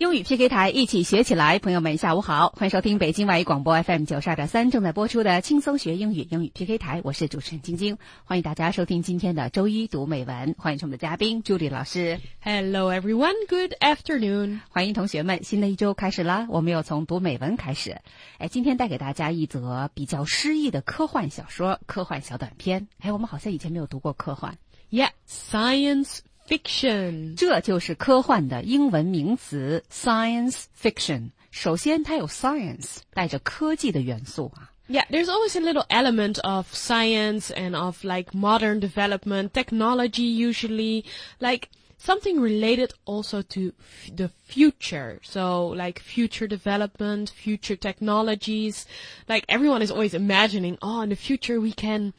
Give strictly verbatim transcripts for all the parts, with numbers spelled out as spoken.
英语 P K 台一起学起来，朋友们下午好，欢迎收听北京外语广播 F M 九十二点三正在播出的轻松学英语英语 P K 台，我是主持人晶晶，欢迎大家收听今天的周一读美文，欢迎我们的嘉宾朱莉老师。 Hello everyone, good afternoon. 欢迎同学们，新的一周开始啦，我们又从读美文开始。哎，今天带给大家一则比较诗意的科幻小说，科幻小短篇。哎，我们好像以前没有读过科幻。 Yeah, science fiction. 这就是科幻的英文名词 science fiction。 首先它有 science， 带着科技的元素啊。 Yeah, there's always a little element of science and of like modern development, technology usually, like something related also to f- the future. So like future development, future technologies. Like everyone is always imagining, oh, in the future we can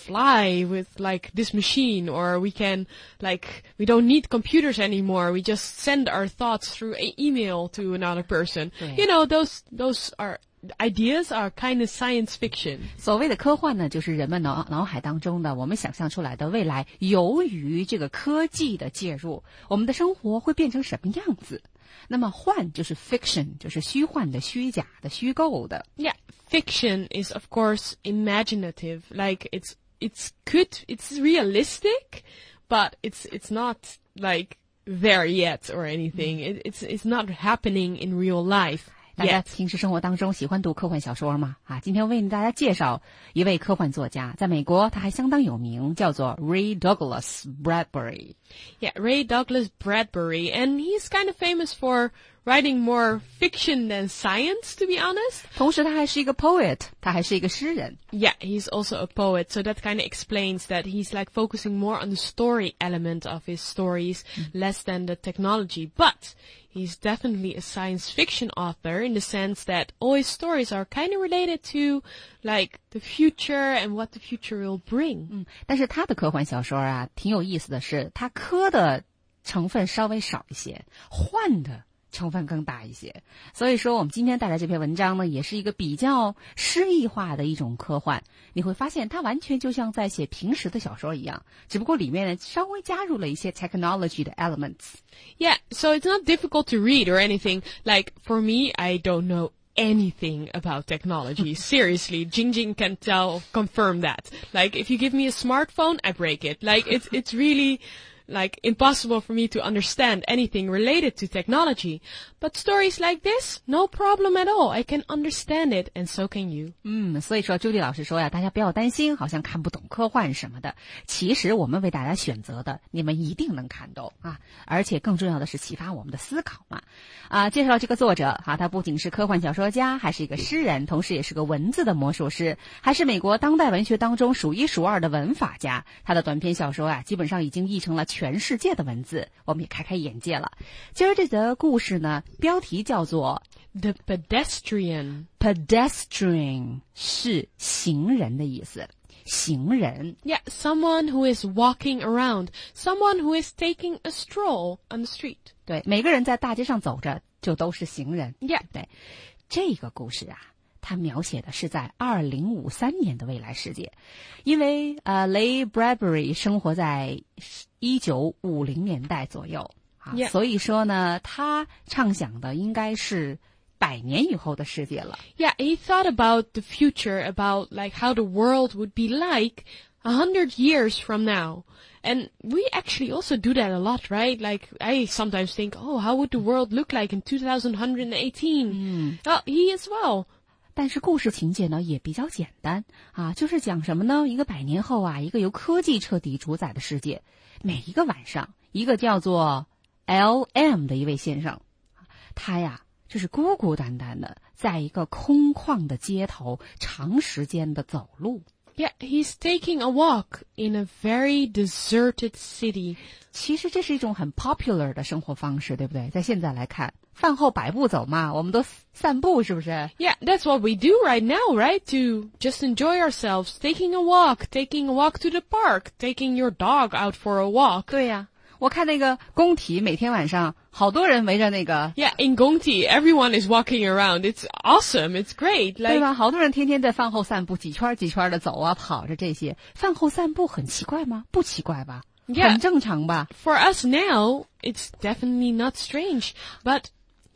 fly with like this machine, or we can like, we don't need computers anymore. We just send our thoughts through an email to another person. Yeah. You know, those, those are, ideas are kind of science fiction. 所谓的科幻呢，就是人们脑脑海当中的我们想象出来的未来，由于这个科技的介入，我们的生活会变成什么样子。那么幻就是 fiction， 就是虚幻的、虚假的、虚构的。 Yeah, fiction is of course imaginative. Like it's, it's good, it's realistic, but it's, it's not like there yet or anything. It, it's, it's not happening in real life. 大家平时生活当中喜欢读科幻小说吗？啊，今天为大家介绍一位科幻作家，在美国他还相当有名，叫做 Ray Douglas Bradbury。 Yeah, Ray Douglas Bradbury, and he's kind of famous for writing more fiction than science, to be honest. 同时他还是一个 poet， 他还是一个诗人。 Yeah, he's also a poet, so that kind of explains that he's like focusing more on the story element of his stories, less than the technology. But he's definitely a science fiction author in the sense that all his stories are kind of related to like the future and what the future will bring. 嗯，但是他的科幻小说啊，挺有意思的是，他科的成分稍微少一些，幻的成分更大一些。所以说我们今天带来这篇文章呢，也是一个比较诗意化的一种科幻。你会发现它完全就像在写平时的小说一样，只不过里面呢稍微加入了一些 technology 的 elements。 Yeah, so it's not difficult to read or anything. Like for me, I don't know anything about technology. Seriously, Jingjing can tell, confirm that. Like if you give me a smartphone, I break it. Like it's, it's really like impossible for me to understand anything related to technology. But stories like this, no problem at all. I can understand it, and so can you. 嗯，所以说朱莉老师说呀，大家不要担心，好像看不懂科幻什么的。其实我们为大家选择的，你们一定能看懂啊！而且更重要的是启发我们的思考嘛。啊，介绍这个作者啊，他不仅是科幻小说家，还是一个诗人，同时也是个文字的魔术师，还是美国当代文学当中数一数二的文法家。他的短篇小说啊，基本上已经译成了全世界的文字，我们也开开眼界了。今儿这则故事呢，标题叫做 The Pedestrian. Pedestrian 是行人的意思，行人。 Yeah, someone who is walking around. Someone who is taking a stroll on the street. 对，每个人在大街上走着就都是行人。 Yeah. 对，这个故事啊，它描写的是在二零五三年的未来世界，因为呃雷 Bradbury 生活在一九五零年代左右啊， Yeah. 所以说呢，他畅想的应该是百年以后的世界了。 Yeah, he thought about the future, about like how the world would be like a hundred years from now. And we actually also do that a lot, right? Like, I sometimes think, oh, how would the world look like in two thousand one hundred eighteen? Mm. Oh, he as well. 但是故事情节呢也比较简单啊，就是讲什么呢？一个百年后啊，一个由科技彻底主宰的世界。每一个晚上，一个叫做 L M 的一位先生，他呀就是孤孤单单的在一个空旷的街头长时间的走路。 Yeah, he's taking a walk in a very deserted city. 其实这是一种很 popular 的生活方式，对不对？在现在来看，饭后百步走嘛，我们都散步，是不是？ Yeah, that's what we do right now, right? To just enjoy ourselves, taking a walk, taking a walk to the park, taking your dog out for a walk. 对呀，我看那个工体每天晚上好多人围着那个 Yeah, in Gongti, everyone is walking around. It's awesome. It's great. 对 Like, 吧？好多人天天在饭后散步，几圈几圈的走啊跑着这些。饭后散步很奇怪吗？不奇怪吧？ Yeah. 很正常吧？ for us now, it's definitely not strange. But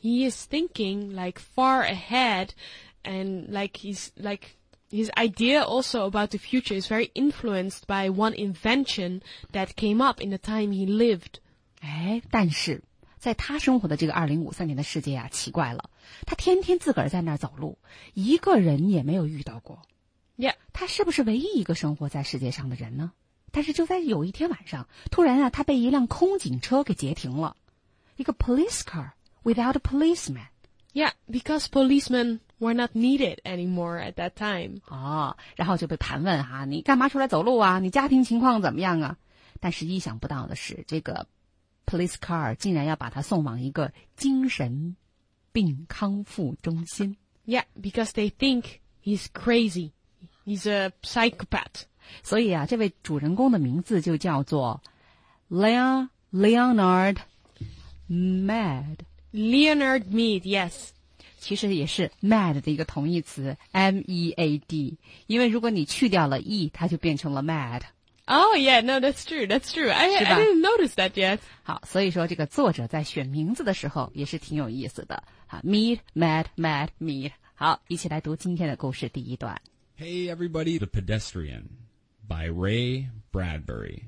he is thinking like far ahead, and like he's like his idea also about the future is very influenced by one invention that came up in the time he lived. 哎，但是在他生活的这个二零五三年的世界啊，奇怪了，他天天自个儿在那儿走路，一个人也没有遇到过。 Yeah. 他是不是唯一一个生活在世界上的人呢？但是就在有一天晚上，突然啊，他被一辆空警车给截停了，一个 police car without a policeman. Yeah, because policemen were not needed anymore at that time. 哦，然后就被盘问哈、啊，你干嘛出来走路啊？你家庭情况怎么样啊？但是意想不到的是，这个 police car 竟然要把他送往一个精神病康复中心。 Yeah, because they think he's crazy. He's a psychopath. 所以啊，这位主人公的名字就叫做 Leon Leonard Mad. Leonard Mead, yes. 其实也是 mad 的一个同义词 M E A D， 因为如果你去掉了 e， 它就变成了 mad。 Oh, yeah, no, that's true, that's true. I, I didn't notice that yet. 好，所以说这个作者在选名字的时候也是挺有意思的。好 ，Mead, Mad, Mad, Mead。好，一起来读今天的故事第一段。 Hey everybody, The Pedestrian by Ray Bradbury.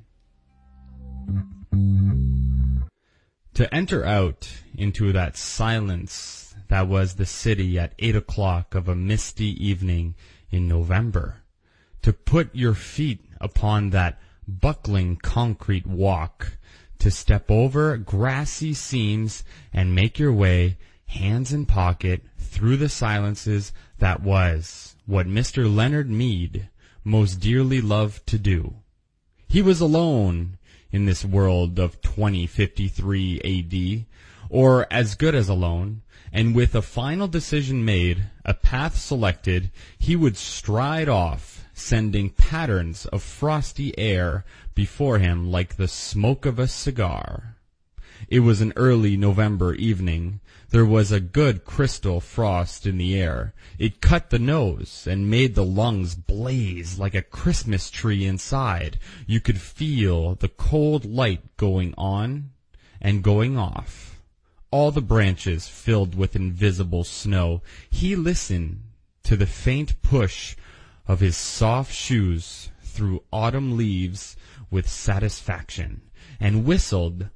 To enter out into that silence that was the city at eight o'clock of a misty evening in November, to put your feet upon that buckling concrete walk, to step over grassy seams and make your way, hands in pocket, through the silences that was what Mister Leonard Mead most dearly loved to do. He was alone in this world of twenty fifty-three A D, or as good as alone, and with a final decision made, a path selected, he would stride off, sending patterns of frosty air before him like the smoke of a cigar. It was an early November evening. There was a good crystal frost in the air. It cut the nose and made the lungs blaze like a Christmas tree inside. You could feel the cold light going on and going off. All the branches filled with invisible snow. He listened to the faint push of his soft shoes through autumn leaves with satisfaction, and whistled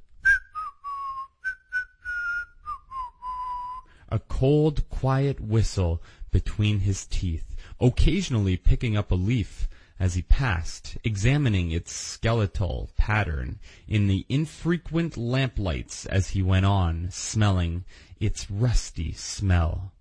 a cold, quiet whistle between his teeth, occasionally picking up a leaf as he passed, examining its skeletal pattern in the infrequent lamplights as he went on, smelling its rusty smell.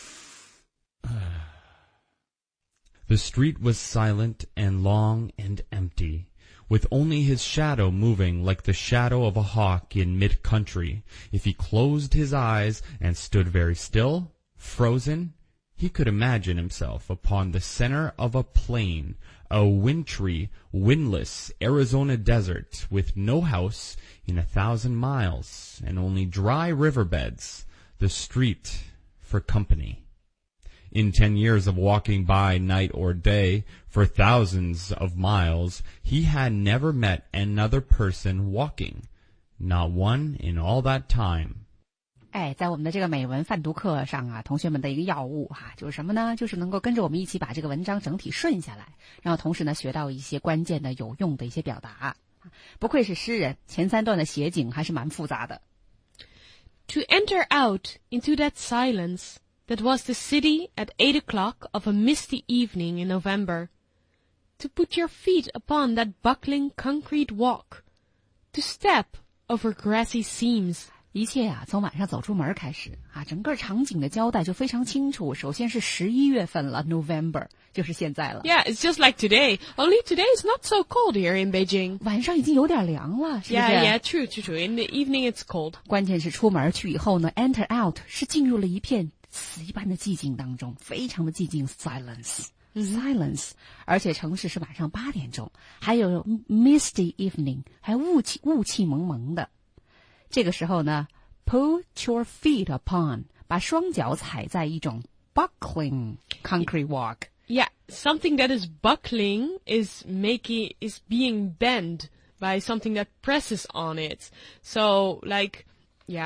The street was silent and long and empty, with only his shadow moving like the shadow of a hawk in mid-country. If he closed his eyes and stood very still, frozen, he could imagine himself upon the center of a plain, a wintry, windless Arizona desert, with no house in a thousand miles, and only dry riverbeds, the street for company. In ten years of walking by night or day for thousands of miles, he had never met another person walking, not one in all that time. 哎，在我们的这个美文泛读课上啊，同学们的一个要务哈、啊，就是什么呢？就是能够跟着我们一起把这个文章整体顺下来，然后同时呢学到一些关键的有用的一些表达。不愧是诗人，前三段的写景还是蛮复杂的。 To enter out into that silence that was the city at eight o'clock of a misty evening in November, to put your feet upon that buckling concrete walk, to step over grassy seams. 一切啊，从晚上走出门开始啊，整个场景的交代就非常清楚。首先是十一月份了 ，November 就是现在了。 Yeah, it's just like today. Only today is not so cold here in Beijing. 晚上已经有点凉了，是不是 Yeah, yeah, true, true, true. In the evening it's cold. 关键是出门去以后呢 ，enter out 是进入了一片死一般的寂静当中，非常的寂静 ，silence。Silence， 而且城市是晚上八点钟，还有 misty evening， 还雾气雾气蒙蒙的。这个时候呢 ，put your feet upon， 把双脚踩在一种 buckling concrete walk。 Yeah, something that is buckling is making is being bent by something that presses on it. So, like, yeah,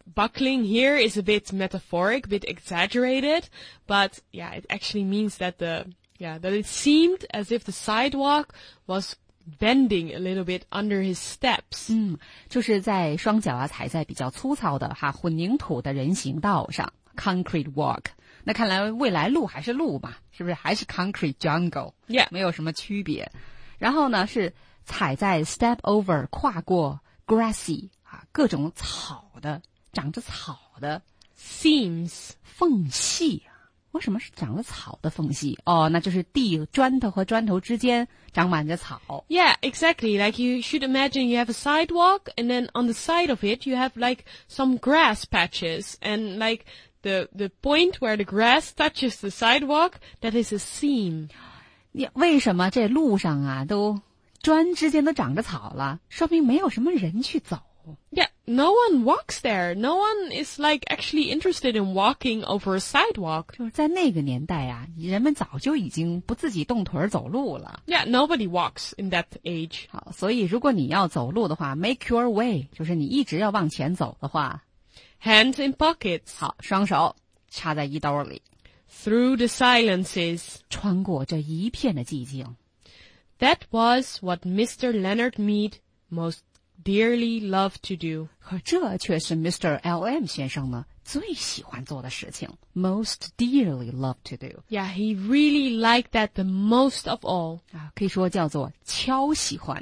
buckling here is a bit metaphoric, a bit exaggerated, but yeah, it actually means that the, yeah, that it seemed as if the sidewalk was bending a little bit under his steps. 嗯，就是在双脚啊踩在比较粗糙的哈混凝土的人行道上 ，concrete walk。那看来未来路还是路嘛，是不是还是 concrete jungle？ Yeah. 没有什么区别。然后呢是踩在 step over 跨过 grassy 啊各种草的长着草的 seams 缝隙啊。为什么是长了草的缝隙？哦，那就是地砖头和砖头之间长满着草。 Yeah, exactly. Like you should imagine you have a sidewalk and then on the side of it you have like some grass patches and like the the point where the grass touches the sidewalk, that is a seam. 为什么这路上啊都砖之间都长着草了？说明没有什么人去走。 Yeah, no one walks there. No one is like actually interested in walking over a sidewalk. 就是在那个年代啊，人们早就已经不自己动腿走路了。 Yeah, nobody walks in that age. 好，所以如果你要走路的话 ，make your way， 就是你一直要往前走的话 ，hands in pockets。 好，双手插在衣兜里 ，through the silences， 穿过这一片的寂静。 That was what Mister Leonard Mead most dearly loved to do. 可这却是 Mister L M 先生呢最喜欢做的事情 ，most dearly loved to do. Yeah, he really liked that the most of all. 啊，可以说叫做超喜欢。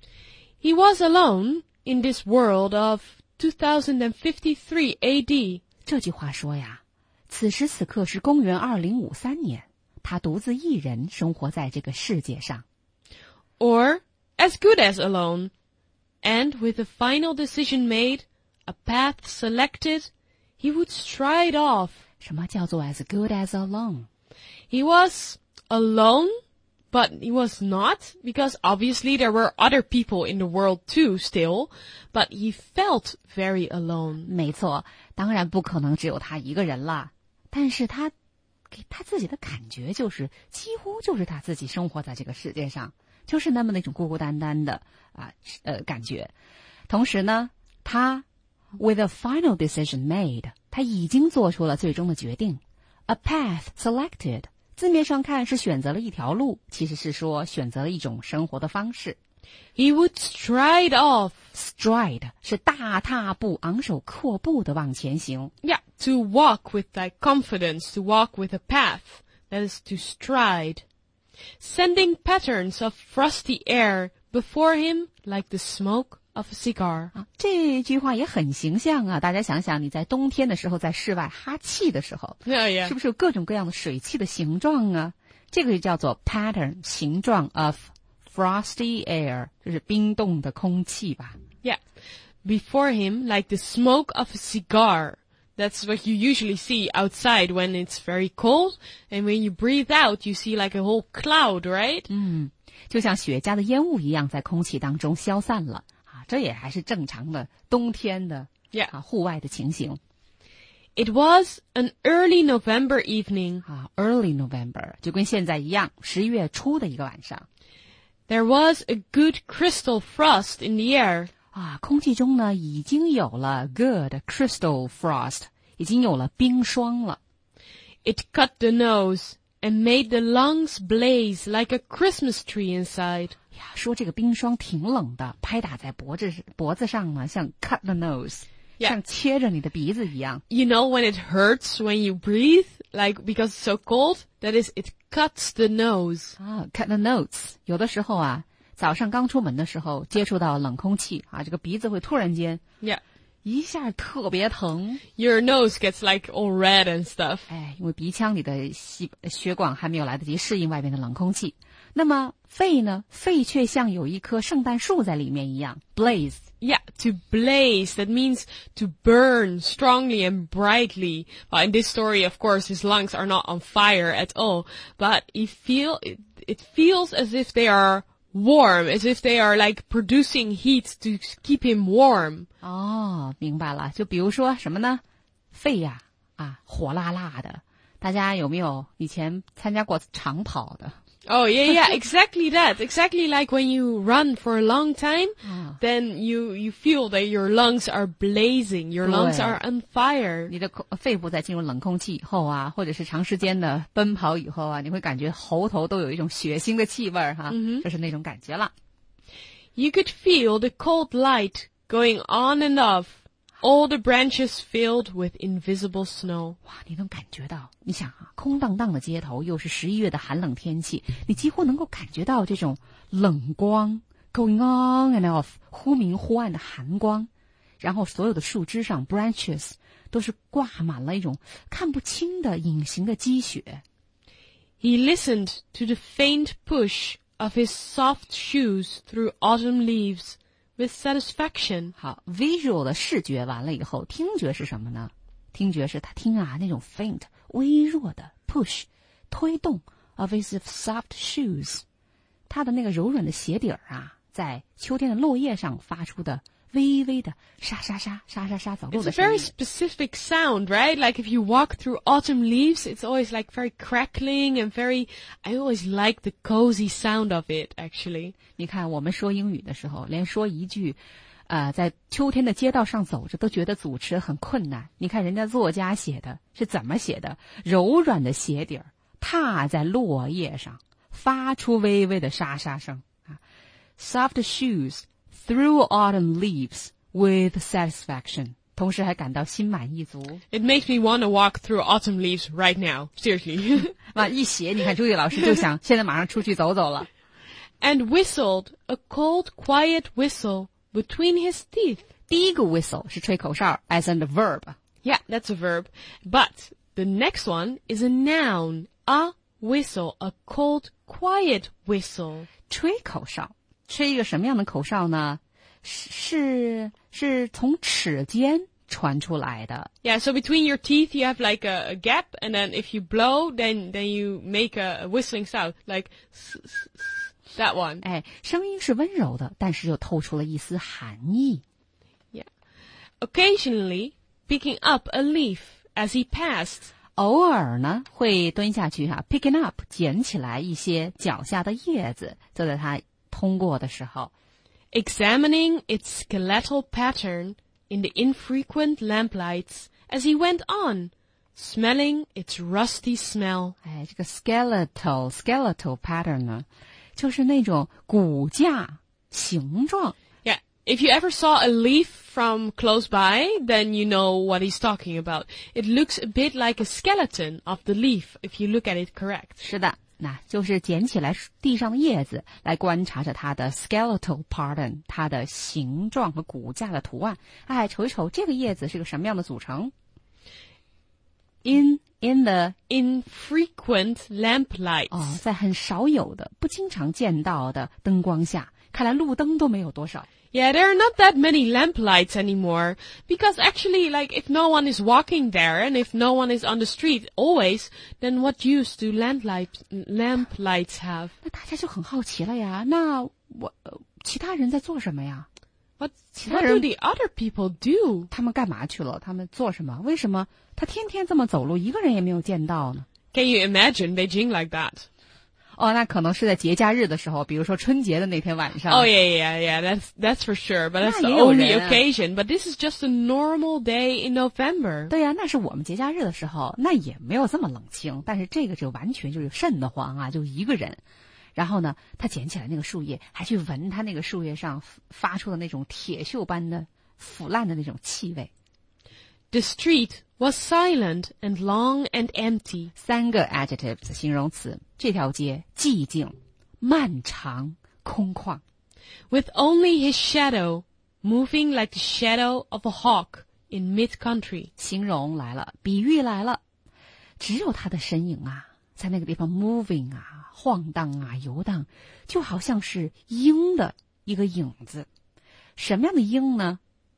He was alone in this world of two thousand fifty-three A D. 这句话说呀，此时此刻是公元二零五三年，他独自一人生活在这个世界上。 Or as good as alone. And with the final decision made, a path selected, he would stride off. 什么叫做 as good as alone? He was alone, but he was not, because obviously there were other people in the world too still, but he felt very alone. 没错，当然不可能只有他一个人啦。但是他给他自己的感觉就是，几乎就是他自己生活在这个世界上。就是那么那种孤孤单单的啊呃感觉，同时呢，他 with a final decision made， 他已经做出了最终的决定。A path selected， 字面上看是选择了一条路，其实是说选择了一种生活的方式。 He would stride off. Stride 是大踏步、昂首阔步的往前行。 Yeah, to walk with like confidence, to walk with a path. That is to stride.Sending patterns of frosty air before him like the smoke of a cigar. 啊，这句话也很形象啊！大家想想，你在冬天的时候在室外哈气的时候， yeah, yeah. 是不是有各种各样的水汽的形状啊？这个就叫做 pattern 形状 of frosty air， 就是冰冻的空气吧 Yeah, before him like the smoke of a cigar.That's what you usually see outside when it's very cold. And when you breathe out, you see like a whole cloud, right? 嗯，就像雪茄的烟雾一样在空气当中消散了啊，这也还是正常的冬天的 Yeah. 啊户外的情形。 It was an early November evening. 啊 ，early November 就跟现在一样，十一月初的一个晚上。 There was a good crystal frost in the air. 啊，空气中呢已经有了 good crystal frost， 已经有了冰霜了。 It cut the nose and made the lungs blaze like a Christmas tree inside. 呀，说这个冰霜挺冷的，拍打在脖子脖子上呢，像 cut the nose， Yeah. 像切着你的鼻子一样。 You know when it hurts when you breathe, like because it's so cold, that is, it cuts the nose. 啊 ，cut the nose， 有的时候啊。早上刚出门的时候接触到冷空气啊，这个鼻子会突然间 Yeah. 一下特别疼。 Your nose gets like all red and stuff. 哎，因为鼻腔里的细血管还没有来得及适应外面的冷空气。那么肺呢？肺却像有一棵圣诞树在里面一样 blaze。 Yeah, to blaze, that means to burn strongly and brightly. Well, in this story, of course, his lungs are not on fire at all, but he feel, it, it feels as if they are warm, as if they are like producing heat to keep him warm. 哦，明白了。就比如说什么呢？肺呀，啊，火辣辣的。大家有没有以前参加过长跑的？ Oh, yeah, yeah, exactly that. Exactly like when you run for a long time, Ah. then you, you feel that your lungs are blazing, your lungs 对。 are on fire. 你的口肺部在进入冷空气以后啊，或者是长时间的奔跑以后啊，你会感觉喉头都有一种血腥的气味儿哈，这是那种感觉了。 You could feel the cold light going on and off, all the branches filled with invisible snow. 哇，你能感觉到，你想啊，空荡荡的街头，又是十一月的寒冷天气，你几乎能够感觉到这种冷光 going on and off， 忽明忽暗的寒光，然后所有的树枝上 branches 都是挂满了一种看不清的隐形的积雪。 He listened to the faint push of his soft shoes through autumn leaves with satisfaction. 好 ，visual 的视觉完了以后，听觉是什么呢？听觉是他听啊那种 faint 微弱的 push 推动 of his soft shoes， 他的那个柔软的鞋底儿啊，在秋天的落叶上发出的微微的沙沙沙沙沙沙走路 It's 的 a 声 very 音。 specific sound, right? Like if you walk through autumn leaves, it's always like very crackling and very, I always like the cozy sound of it, actually. 你看我们说英语的时候，连说一句呃，在秋天的街道上走着都觉得主持很困难。你看人家作家写的是怎么写的？柔软的鞋底儿踏在落叶上，发出微微的沙沙声啊。Soft shoes through autumn leaves with satisfaction， 同时还感到心满意足。 It makes me want to walk through autumn leaves right now, seriously. 啊，一写你看朱毅老师就想现在马上出去走走了。 And whistled a cold, quiet whistle between his teeth. 第一个 whistle 是吹口哨 ，as in the verb。 Yeah, that's a verb. But the next one is a noun. A whistle, a cold, quiet whistle. 吹口哨，吹一个什么样的口哨呢？是是从齿间传出来的。 Yeah, so between your teeth you have like a, a gap, and then if you blow, then then you make a, a whistling sound, like s- s- s- that one. 哎，声音是温柔的，但是又透出了一丝寒意。 Yeah. Occasionally picking up a leaf as he passed. 偶尔呢，会蹲下去哈、啊、，picking up 捡起来一些脚下的叶子，就在他通过的时候。 Examining its skeletal pattern in the infrequent lamplights as he went on, smelling its rusty smell. 哎，这个 skeletal skeletal pattern 呢，就是那种骨架形状。 Yeah, if you ever saw a leaf from close by, then you know what he's talking about. It looks a bit like a skeleton of the leaf if you look at it correct. 是的，那就是捡起来地上的叶子，来观察着它的 skeletal pattern， 它的形状和骨架的图案。哎，瞅一瞅这个叶子是个什么样的组成。In in the Infrequent lamplights. 哦，在很少有的、不经常见到的灯光下，看来路灯都没有多少。 Yeah, there are not that many lamplights anymore, because actually, like, if no one is walking there and if no one is on the street always, then what use do lamplights lamplights have? 那大家就很好奇了呀，那我、呃、其他人在做什么呀？ What, 其他 what 人 do the other people do? 他们干嘛去了？他们做什么？为什么他天天这么走路，一个人也没有见到呢？ Can you imagine Beijing like that? 哦，那可能是在节假日的时候，比如说春节的那天晚上。 Oh yeah, yeah, yeah. That's that's for sure. But that's the 那也有 only 人啊。 occasion. But this is just a normal day in November. 对呀、那是我们节假日的时候，那也没有这么冷清。但是这个就完全就是瘆得慌啊，就一个人。然后呢，他捡起来那个树叶，还去闻他那个树叶上发出的那种铁锈般的腐烂的那种气味。 The street was silent and long and empty. 三个 adjectives 形容词，这条街寂静、漫长、空旷。 With only his shadow moving like the shadow of a hawk in mid-country. 形容来了，比喻来了，只有他的身影啊，在那个地方 moving 啊，晃荡啊，游荡，就好像是鹰的一个影子。什么样的鹰呢？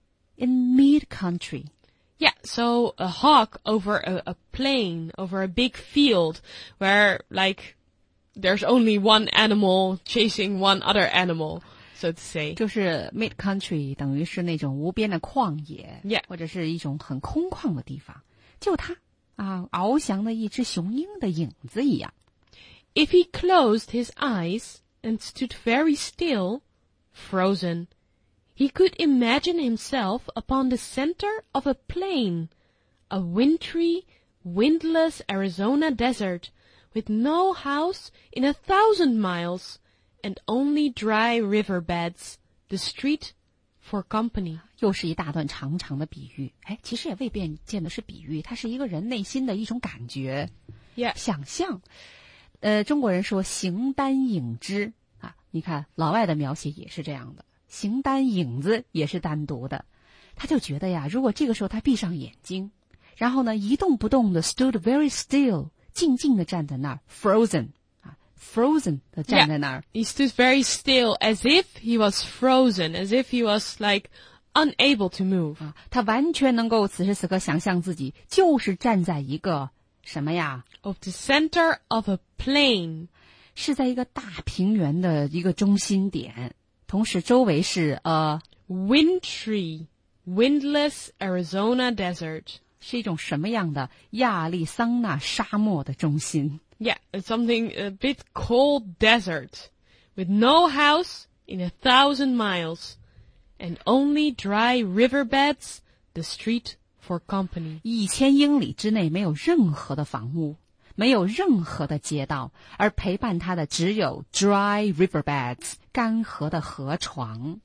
In mid-country. Yeah, so a hawk over a, a plain, over a big field where, like, there's only one animal chasing one other animal, so to say. 就是 mid-country 等于是那种无边的旷野 Yeah. 或者是一种很空旷的地方，就它啊，翱翔的一只雄鹰的影子一样。 If he closed his eyes and stood very still, frozen, he could imagine himself upon the center of a plain, a wintry, windless Arizona desert, with no house in a thousand miles, and only dry riverbeds, the street for company. 又是一大段长长的比喻，哎，其实也未必见得是比喻，它是一个人内心的一种感觉， Yeah. 想象。呃，中国人说形单影只啊，你看老外的描写也是这样的，形单影子也是单独的。他就觉得呀，如果这个时候他闭上眼睛，然后呢一动不动的 stood very still， 静静的站在那儿 ，frozen 啊 ，frozen 的站在那儿。 Yeah. He stood very still, as if he was frozen, as if he was like unable to move. 啊，他完全能够此时此刻想象自己就是站在一个什么呀？ Of the center of a plain. 是在一个大平原的一个中心点，同时周围是呃 Wintry, windless Arizona desert. 是一种什么样的亚利桑那沙漠的中心？ Yeah, it's something a bit cold desert, with no house in a thousand miles, and only dry riverbeds, the street for company. 一千英里之内没有任何的房屋，没有任何的街道，而陪伴他的只有 dry riverbeds 干涸的河床。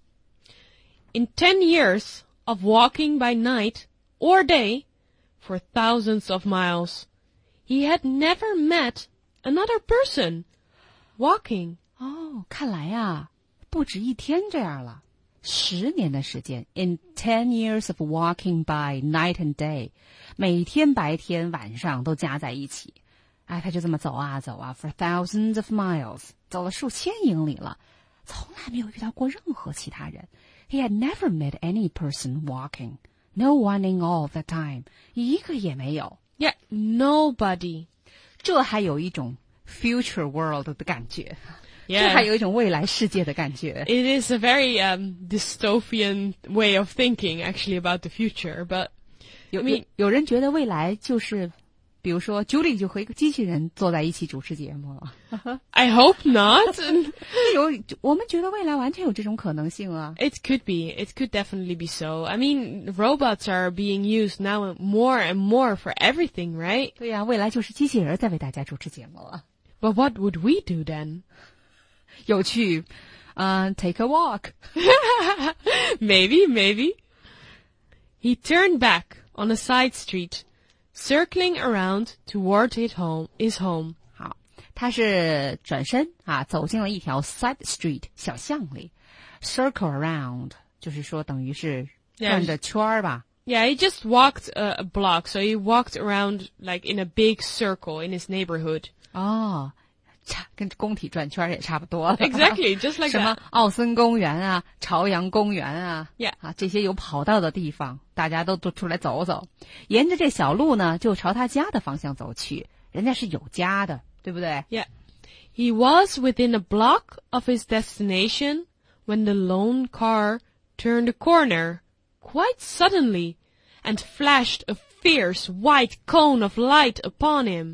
In ten years of walking by night or day for thousands of miles, he had never met another person walking. 哦，看来呀，不止一天这样了。十年的时间 ，in ten years of walking by night and day， 每天白天晚上都加在一起，哎，他就这么走啊走啊 ，for thousands of miles， 走了数千英里了，从来没有遇到过任何其他人。He had never met any person walking, no one in all that time， 一个也没有。 Yeah, nobody. 这还有一种 future world 的感觉。 Yeah. 这还有一种未来世界的感觉。 It is a very um, dystopian way of thinking, actually, about the future. But 有 I mean, 有人觉得未来就是，比如说 Julie 就和一个机器人坐在一起主持节目了。 I hope not. 有，我们觉得未来完全有这种可能性啊。 It could be. It could definitely be so. I mean, robots are being used now more and more for everything, right? 对呀、未来就是机器人在为大家主持节目了。 But what would we do then? 有趣，嗯、take a walk。 Maybe, maybe. He turned back on a side street, circling around toward his home. His home. 好，他是转身啊，走进了一条 side street 小巷里 ，circle around 就是说等于是 Yeah. 转着圈儿吧。 Yeah, he just walked a, a block, so he walked around like in a big circle in his neighborhood. 哦，差跟工体转圈儿也差不多了。 Exactly, just like 什么 that. 奥森公园啊、朝阳公园啊 Yeah. 啊这些有跑道的地方，大家都都出来走走。沿着这小路呢，就朝他家的方向走去。人家是有家的，对不对？ Yeah. He was within a block of his destination when the lone car turned a corner quite suddenly and flashed a fierce white cone of light upon him.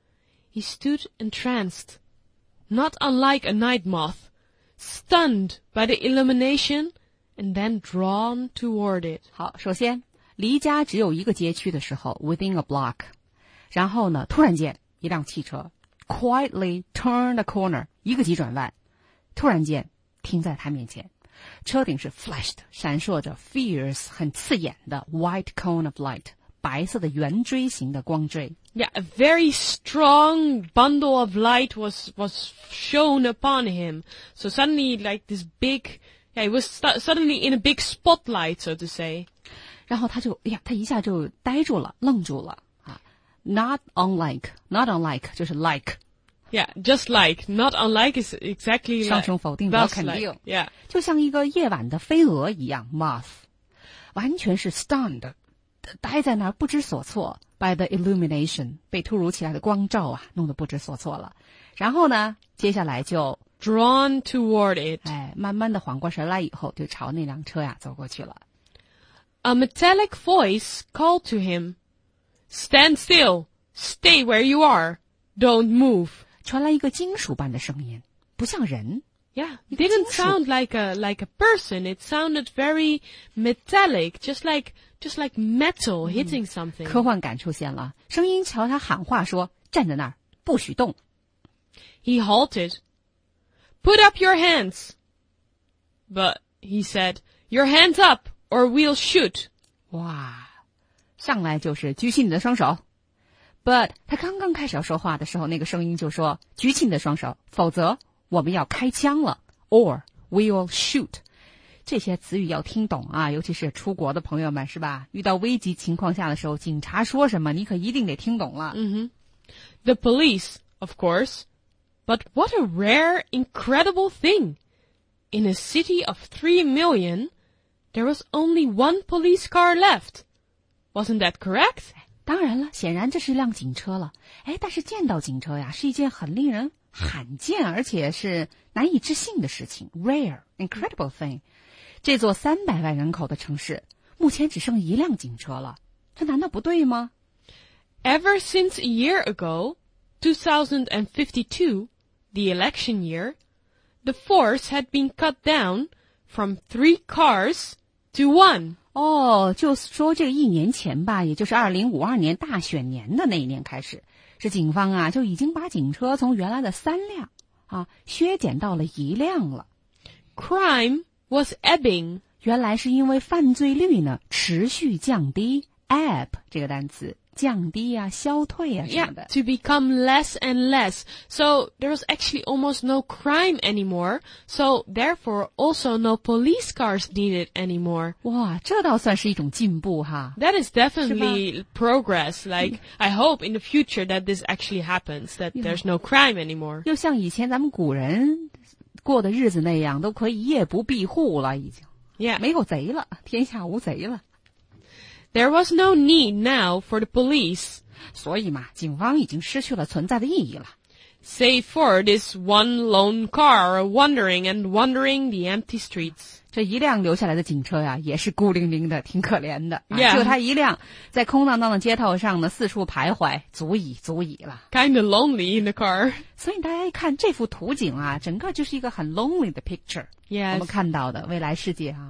He stood entranced, not unlike a night moth, stunned by the illumination and then drawn toward it. 好，首先离家只有一个街区的时候 ，within a block， 然后呢，突然间一辆汽车 quietly turned a corner， 一个急转弯，突然间停在他面前，车顶是 flashed， 闪烁着 fierce 很刺眼的 white cone of light， 白色的圆锥形的光锥。 Yeah, a very strong bundle of light was was shown upon him. So suddenly, like this big, yeah, he was stu- suddenly in a big spotlight, so to say. 然后他就，哎呀，他一下就呆住了，愣住了啊 ！Not unlike, not unlike 就是 like， Yeah, just like, not unlike is exactly 上 like, 升否定表 thus 肯 like, 定， yeah. 就像一个夜晚的飞蛾一样 ，moth， 完全是 stunned， 呆在那儿不知所措 ，by the illumination， 被突如其来的光照啊，弄得不知所措了。然后呢，接下来就， Drawn toward it. 哎，慢慢的缓过神来以后，就朝那辆车呀走过去了。 A metallic voice called to him, "Stand still, stay where you are, don't move." 传来一个金属般的声音，不像人。 Yeah, it didn't sound like a like a person. It sounded very metallic, just like just like metal hitting something. 科幻感出现了，声音朝他喊话说：“站在那儿，不许动。” He halted. Put up your hands. But he said, "Your hands up, or we'll shoot." 哇，上来就是举起你的双手。But 他刚刚开始要说话的时候，那个声音就说：“举起你的双手，否则我们要开枪了 ，or we'll shoot。”这些词语要听懂啊，尤其是出国的朋友们，是吧？遇到危急情况下的时候，警察说什么，你可一定得听懂了。 Mm-hmm. The police, of course. But what a rare, incredible thing. In a city of three million, there was only one police car left. Wasn't that correct? 当然了，显然这是一辆警车了。哎，但是见到警车呀，是一件很令人罕见而且是难以置信的事情。Rare, incredible thing. 这座三百万人口的城市，目前只剩一辆警车了。这难道不对吗？ Ever since a year ago, two thousand fifty-two, the election year, the force had been cut down from three cars to one. 哦，就是说这个一年前吧，也就是二零五二年大选年的那一年开始，是警方啊就已经把警车从原来的三辆啊削减到了一辆了。 Crime was ebbing. 原来是因为犯罪率呢持续降低 ，ebb 这个单词。降低啊，消退啊，什么的。 Yeah, to become less and less. So there was actually almost no crime anymore. So therefore, also no police cars needed anymore. 哇，这倒算是一种进步哈。 That is definitely progress. Like, I hope in the future that this actually happens, that there's no crime anymore. 又像以前咱们古人过的日子那样，都可以夜不闭户了，已经。 Yeah. 没有贼了，天下无贼了。 There was no need now for the police. 所以嘛，警方已经失去了存在的意义了。 Save for this one lone car wandering and wandering the empty streets. 这一辆留下来的警车呀，也是孤零零的，挺可怜的。啊 Yeah. 只有它一辆，在空荡荡的街头上呢，四处徘徊，足以足以了。 Kinda lonely in the car. 所以大家一看这幅图景啊，整个就是一个很 lonely 的 picture。 Yes. 我们看到的未来世界啊。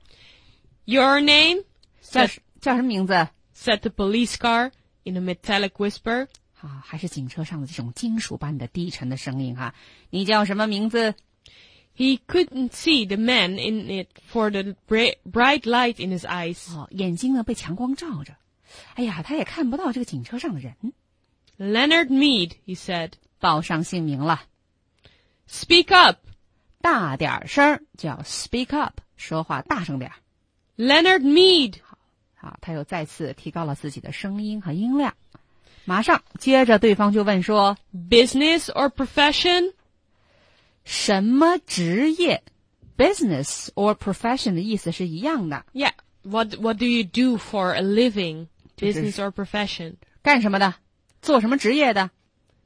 Your name? 叫叫什么名字 Said the police car in a metallic whisper. 啊，还是警车上的这种金属般的低沉的声音哈。你叫什么名字？ He couldn't see the man in it for the bra- bright light in his eyes. 哦，眼睛呢被强光照着。哎呀，他也看不到这个警车上的人。 Leonard Mead, he said. 报上姓名了。 Speak up. 大点声，叫 speak up， 说话大声点。 Leonard Mead. 好，他又再次提高了自己的声音和音量。马上接着对方就问说 Business or profession? 什么职业 business or profession 的意思是一样的。 Yeah. What what do you do for a living? Business or profession? 干什么的？做什么职业的？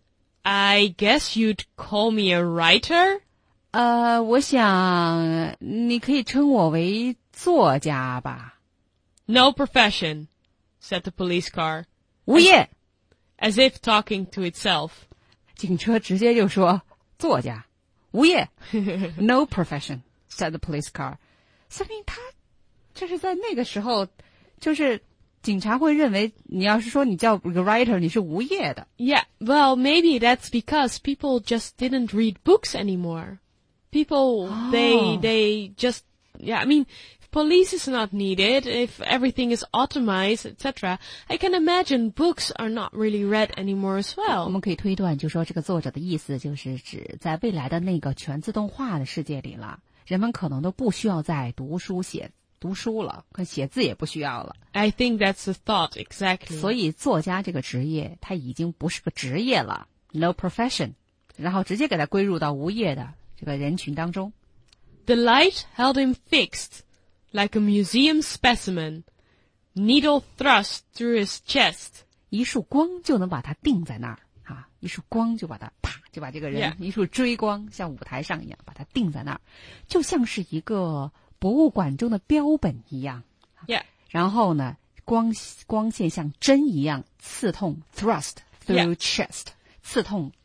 I guess you'd call me a writer? 呃，我想你可以称我为作家吧。 No profession, said the police car. 无业。 As if talking to itself. 警车直接就说作家无业No profession, said the police car. 说明他就是在那个时候，就是警察会认为你要是说你叫个 writer 你是无业的。 Yeah, well, maybe that's because people just didn't read books anymore. People, Oh. they, they just, yeah, I mean, if police is not needed, if everything is automized, et cetera, I can imagine books are not really read anymore as 我 well. 们可以推断，就说这个作者的意思就是指在未来的那个全自动化的世界里了，人们可能都不需要再读书写读书了，可写字也不需要了。 I think that's the thought, exactly. 所以作家这个职业，它已经不是个职业了 ，no profession， 然后直接给它归入到无业的这个人群当中。 The light held him fixed, like a museum specimen, needle thrust through his chest. 一束光就能把它定在那儿啊！一束光就把它啪就把这个人 Yeah. 一束追光，像舞台上一样把它定在那儿，就像是一个博物馆中的标本一样。 Yeah. 然后呢，光光线像针一样刺痛 thrust through Yeah. chest， 刺痛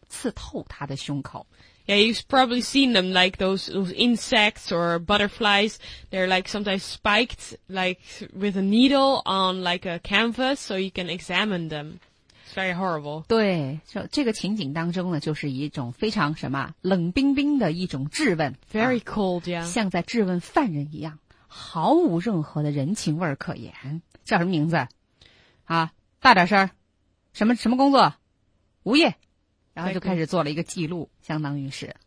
刺透他的胸口。 Yeah, you've probably seen them, like those, those insects or butterflies. They're like sometimes spiked, like with a needle on like a canvas, so you can examine them. It's very horrible. 对，就这个情景当中呢，就是一种非常什么冷冰冰的一种质问 Very 啊 cold, yeah. 像在质问犯人一样，毫无任何的人情味儿可言。叫什么名字？啊，大点声儿，什么什么工作？无业。然后就开始做了一个记录，相当于是。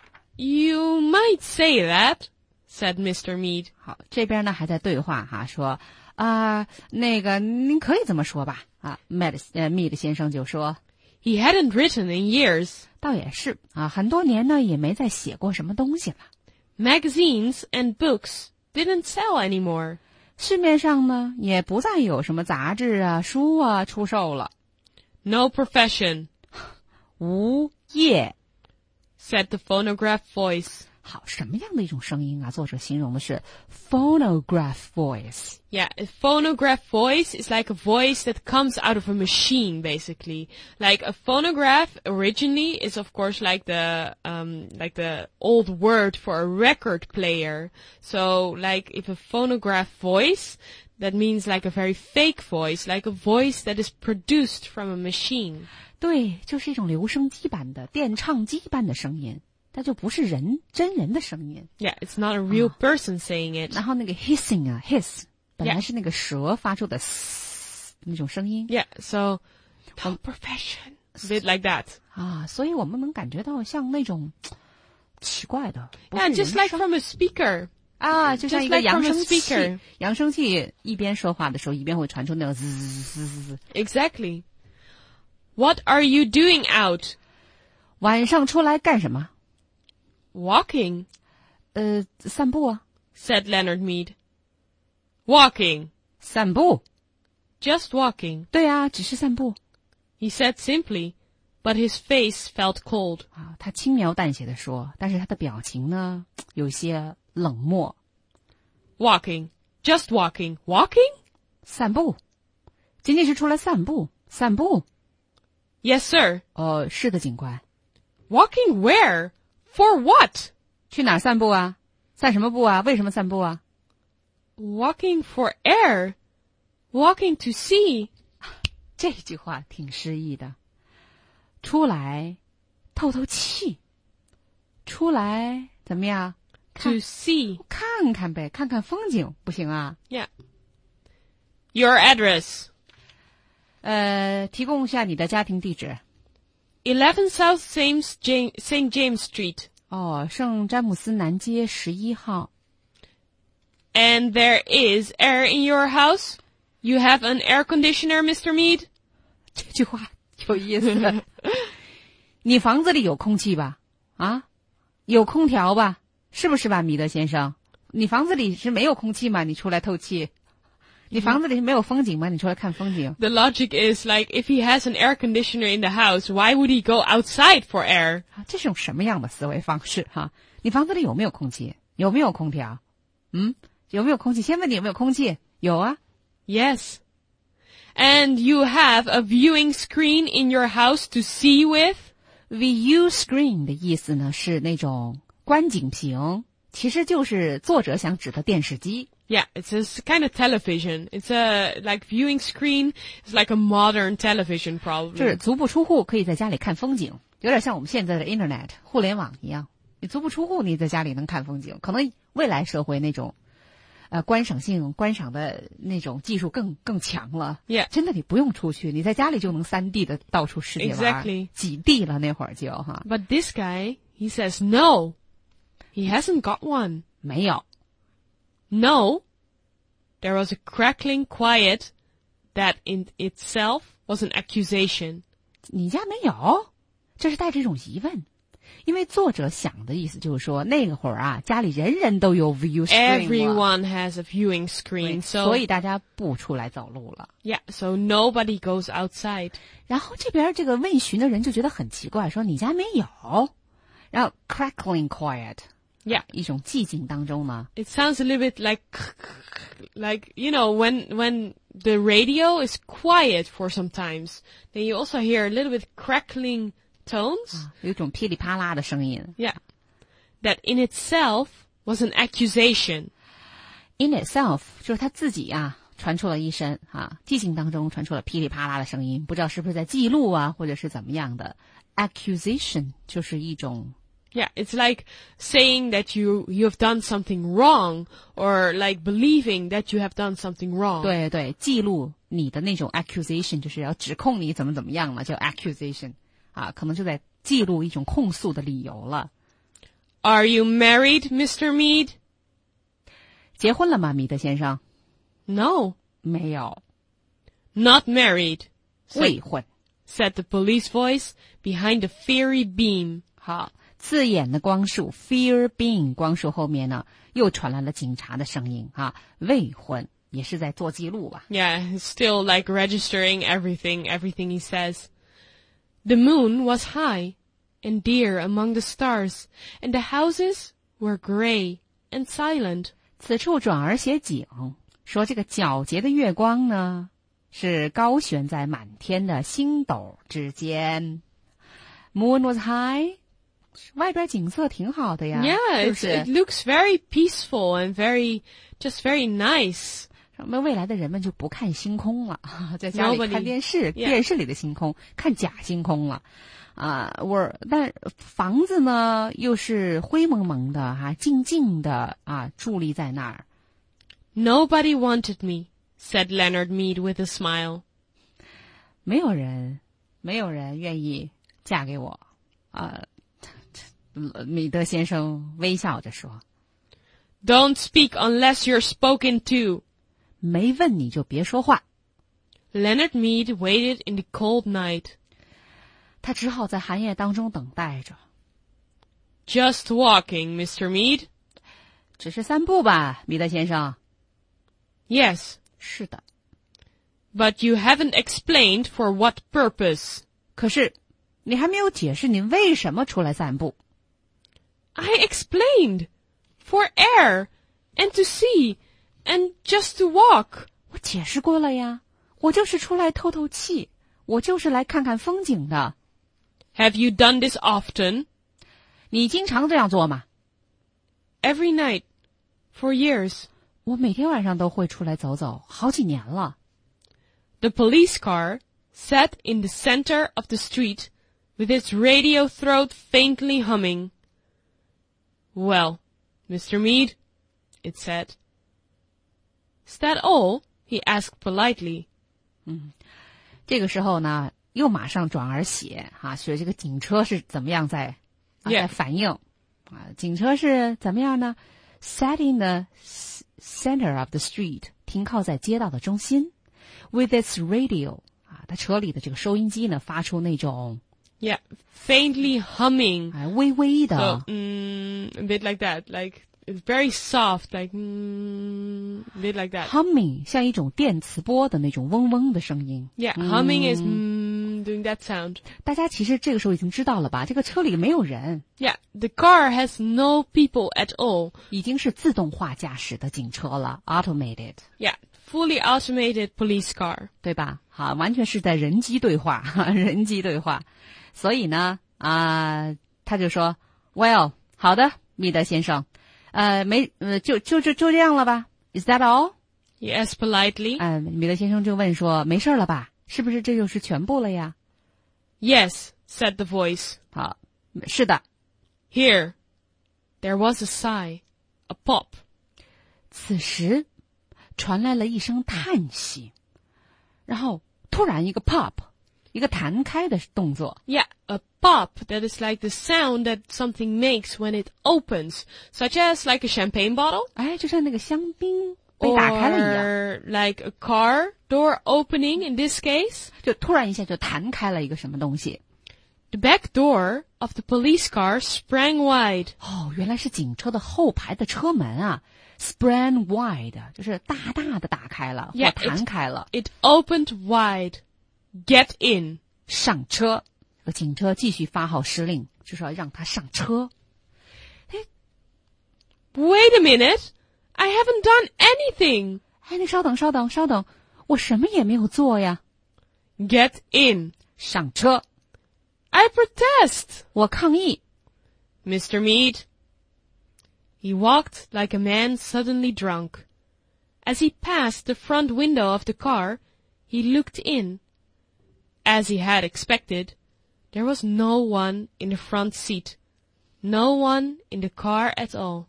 You might say that, said Mister Mead. 好，这边呢还在对话哈，说啊、呃，那个您可以这么说吧啊 ，Mead 呃 Mead 先生就说 He hadn't written in years. 倒也是啊，很多年呢也没再写过什么东西了。 Magazines and books didn't sell anymore. 市面上呢也不再有什么杂志啊、书啊出售了。 No profession. 无业 said the phonograph voice. 好，什么样的一种声音啊？作者形容的是 phonograph voice. Yeah, a phonograph voice is like a voice that comes out of a machine, basically. Like a phonograph originally is of course like the, um, like the old word for a record player. So like if a phonograph voice, that means like a very fake voice, like a voice that is produced from a machine. 对，就是一种留声机般的电唱机般的声音，它就不是人真人的声音。 Yeah, it's not a real person saying it. 然后那个 hissing 啊 hiss 本来是那个蛇发出的那种声音。 Yeah, so no profession, a bit like that. 啊，所以我们能感觉到像那种奇怪的。 Yeah, just like from a speaker. 啊，就像一个扬声 Just like from a 器，扬声器一边说话的时候，一边会传出那种滋滋滋滋滋。 Exactly. What are you doing out? 晚上出来干什么？ Walking, 呃，散步啊。 said Leonard Mead. Walking. 散步。 Just walking. 对啊，只是散步。 He said simply, but his face felt cold. 啊，他轻描淡写的说，但是他的表情呢，有些冷漠。 Walking. Just walking. Walking? 散步，仅仅是出来散步，散步。 Yes, sir. 哦，是的，警官。 Walking where? For what? 去哪儿散步啊？散什么步啊？为什么散步啊？ Walking for air. Walking to see. 这句话挺诗意的。出来透透气，出来怎么样？ To see. 看看呗，看看风景，不行啊？ Yeah. Your address. 呃，提供一下你的家庭地址。 eleven South Saint James, Saint James Street. 哦，圣詹姆斯南街十一号。 And there is air in your house? You have an air conditioner, Mister Mead? 这句话有意思。你房子里有空气吧？啊，有空调吧？是不是吧，米德先生？你房子里是没有空气吗？你出来透气。你房子里是没有风景吗？你出来看风景。 The logic is like, if he has an air conditioner in the house, why would he go outside for air? 啊，这是种什么样的思维方式哈？你房子里有没有空气？有没有空调？嗯，有没有空气？先问你有没有空气？有啊。 Yes. And you have a viewing screen in your house to see with? View screen 的意思呢是那种观景屏，其实就是作者想指的电视机。 Yeah, it's a kind of television. It's a, like, viewing screen is like a modern television 就是 probably. 足不出户可以在家里看风景，有点像我们现在的 Internet 互联网一样。你足不出户，你在家里能看风景，可能未来社会那种呃观赏性、观赏的那种技术更更强了。 Yeah. 真的你不用出去，你在家里就能三 D 的到处世界玩。 Exactly. 几 D 了那会儿就哈。 But this guy, he says no. He hasn't got one. 没有。 No. There was a crackling quiet that in itself was an accusation. 你家没有？这是带着一种疑问。因为作者想的意思就是说，那个会儿啊，家里人人都有 view screen 了。 Everyone has a viewing screen, so 所以大家不出来走路了。 yeah, so nobody goes outside. 然后这边这个问询的人就觉得很奇怪，说你家没有？然后 crackling quiet， Yeah, 一种寂静当中呢， it sounds a little bit like, like, you know, when, when the radio is quiet for some times, then you also hear a little bit crackling tones. 有一种噼里啪啦的声音。 Yeah. That in itself was an accusation. In itself 就是他自己啊，传出了一声啊，寂静当中传出了噼里啪啦的声音，不知道是不是在记录啊，或者是怎么样的。Accusation 就是一种。 Yeah, it's like saying that you, you have done something wrong, or like believing that you have done something wrong. 对对，记录你的那种 accusation 就是要指控你怎么怎么样嘛，叫 accusation 啊，可能就在记录一种控诉的理由了。 Are you married, Mister Mead? 结婚了吗，米德先生？ No, 没有， not married, 未婚。 said the police voice behind the fiery beam. 好，刺眼的光束 fear beam 光束后面呢，又传来了警察的声音啊，未婚，也是在做记录吧。 Yeah, he's still like registering everything, everything he says. The moon was high and dear among the stars, and the houses were gray and silent. 此处转而写景，说这个皎洁的月光呢，是高悬在满天的星斗之间。Moon was high， 外边景色挺好的呀。 Yeah, 是不 it's, 是 it looks very peaceful and very, just very nice. 我们未来的人们就不看星空了，在家里 Nobody- 看电视， Yeah. 电视里的星空，看假星空了。啊，我但房子呢又是灰蒙蒙的哈、啊，静静的啊，伫立在那儿。 Nobody wanted me, said Leonard Mead with a smile. 没有人，没有人愿意嫁给我。啊，米德先生微笑着说 Don't speak unless you're spoken to.：“ 没问你就别说话。” Leonard Mead waited in the cold night. 他只好在寒夜当中等待着。 Just walking, Mister Mead. 只是散步吧，米德先生。 Yes, 是的， but you haven't explained for what purpose. 可是你还没有解释你为什么出来散步。 I explained. For air, and to see, and just to walk. 我解释过了呀，我就是出来透透气，我就是来看看风景的。 Have you done this often? 你经常这样做吗？ Every night. For years. 我每天晚上都会出来走走，好几年了。 The police car sat in the center of the street with its radio throat faintly humming. Well, Mister Mead, it said. Is that all? He asked politely. 这个时候呢，又马上转而写哈、啊，说这个警车是怎么样在、啊、 Yeah. 在反应啊？警车是怎么样呢 ？Sat in the center of the street， 停靠在街道的中心 ，with its radio 啊，它车里的这个收音机呢，发出那种 Yeah, faintly humming. 哎微微 So, 的 mm, a bit like that, like it's very soft, like mm, a bit like that. humming， 像一种电磁波的那种嗡嗡的声音。 Yeah, humming is mm, doing that sound. 大家其实这个时候已经知道了吧？这个车里没有人， Yeah, the car has no people at all. 已经是自动化驾驶的警车了 ，automated。 Yeah, fully automated police car. 对吧？好，完全是在人机对话，人机对话。所以呢，啊、他就说 ，Well， 好的，米德先生，呃，没，呃，就就就就这样了吧 ？Is that all？ He asked politely. 嗯、米德先生就问说，没事了吧？是不是这就是全部了呀？ Yes, said the voice. 好，是的。 Here, there was a sigh, a pop. 此时传来了一声叹息，然后突然一个 pop， 一个弹开的动作。 Yeah, a pop that is like the sound that something makes when it opens, such as like a champagne bottle. 哎，就像那个香槟被打开了一样， Or like a car door opening in this case. 就突然一下就弹开了一个什么东西。 The back door of the police car sprang wide. 哦，原来是警车的后排的车门啊 ，sprang wide， 就是大大的打开了，或 Yeah, 弹开了。 It opened wide. Get in. 上车，这个警车继续发号施令，就是要让他上车。 Wait a minute. I haven't done anything. 哎，你稍等，稍等，稍等，我什么也没有做呀。 Get in. 上车。 I protest! 我抗议。 Mister Mead. He walked like a man suddenly drunk. As he passed the front window of the car, he looked in. As he had expected, there was no one in the front seat. No one in the car at all.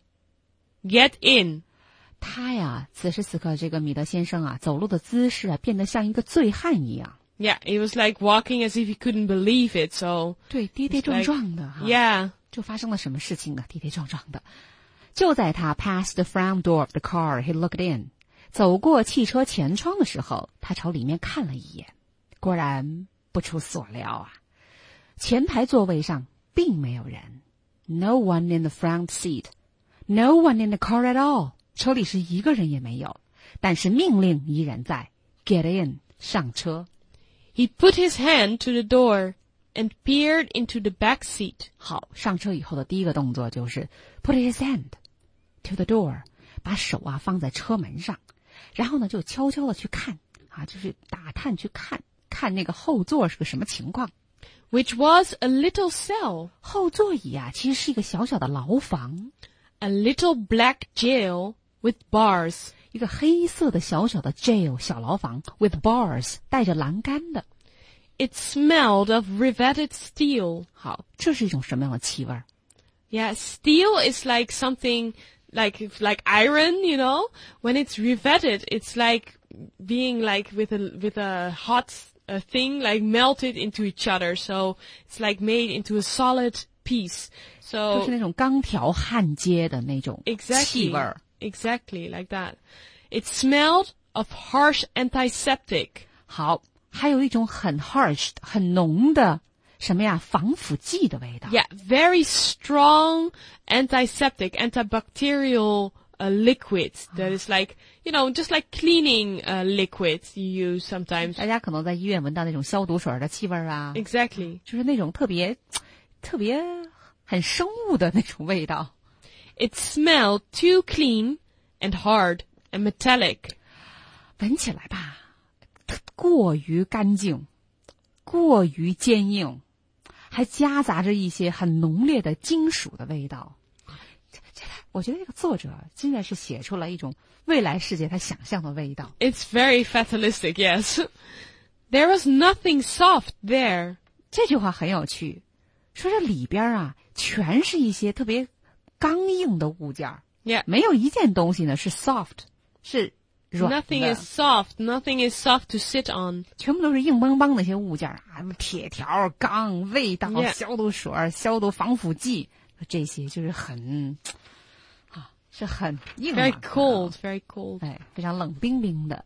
Get in. 他呀，此时此刻这个米德先生啊，走路的姿势啊，变得像一个醉汉一样。 Yeah, he was like walking as if he couldn't believe it, so... 对，跌跌撞撞的哈。 Yeah. 这发生了什么事情呢？跌跌撞撞的。就在他 past the front door of the car, he looked in. 走过汽车前窗的时候，他朝里面看了一眼。果然不出所料啊，前排座位上并没有人。No one in the front seat. No one in the car at all. 车里是一个人也没有，但是命令依然在 Get in, 上车。 He put his hand to the door and peered into the back seat. 好，上车以后的第一个动作就是 put his hand to the door, 把手啊放在车门上，然后呢就悄悄的去看啊，就是打探去看看那个后座是个什么情况。 Which was a little cell. 后座椅啊其实是一个小小的牢房， A little black jail with bars. 一个黑色的小小的 jail 小牢房 with bars 带着栏杆的。 It smelled of riveted steel. 好，这是一种什么样的气味？ Yeah, steel is like something like like iron, you know? When it's riveted, it's like being like with a with a hot a thing like melted into each other. So it's like made into a solid piece. 就 So 是那种钢条焊接的那种气 exactly, 味儿。 exactly like that. It smelled of harsh antiseptic. 好，还有一种很 harsh 很浓的什么呀防腐剂的味道。 Yeah, very strong antiseptic, antibacterial uh, liquids that is like, you know, just like cleaning uh, liquids you use sometimes. 大家可能在医院闻到那种消毒水的气味啊， Exactly. 就是那种特别特别很生物的那种味道。 It smelled too clean and hard and metallic. 闻起来吧，过于干净，过于坚硬，还夹杂着一些很浓烈的金属的味道。这这，我觉得这个作者真的是写出了一种未来世界他想象的味道。 It's very fatalistic, yes. There was nothing soft there. 这句话很有趣，说这里边啊全是一些特别刚硬的物件儿， Yeah. 没有一件东西呢是 soft， 是软的， Nothing is soft. Nothing is soft to sit on. 全部都是硬邦邦的一些物件儿啊，什么铁条、钢、味道、 Yeah. 消毒水、消毒防腐剂，这些就是很啊，是很硬朗 Very 的 cold, very cold. 哎，非常冷冰冰的。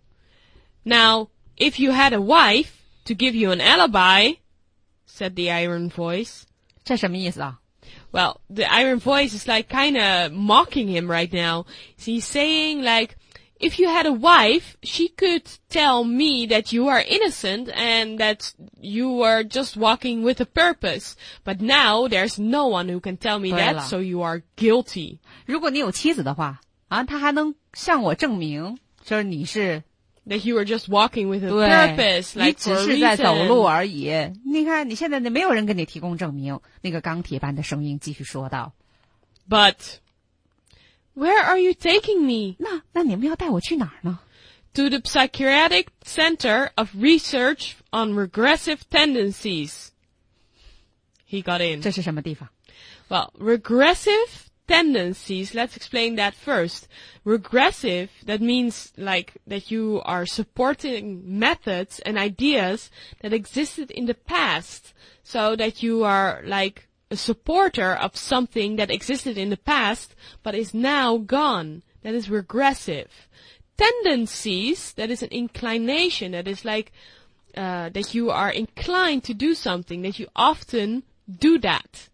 Now, if you had a wife to give you an alibi, said the iron voice. 这什么意思啊？ Well, the iron voice is like kind of mocking him right now. He's saying like, if you had a wife, she could tell me that you are innocent and that you were just walking with a purpose. But now there's no one who can tell me 对了。 that, so you are guilty. 如果你有妻子的话啊，他还能向我证明，就是你是 That you were just walking with a 对， purpose, 你 like 只 for a 是在走路 reason. 而已。你看，你现在没有人给你提供证明。那个钢铁般的声音继续说道 But where are you taking me? 那那你们要带我去哪儿呢？ To the Psychiatric Center of Research on Regressive Tendencies. He got in. 这是什么地方？ Well, regressive tendencies, let's explain that first. Regressive, that means like that you are supporting methods and ideas that existed in the past. So that you are like a supporter of something that existed in the past but is now gone. That is regressive. Tendencies, that is an inclination, that is like uh, that you are inclined to do something, that you often do that.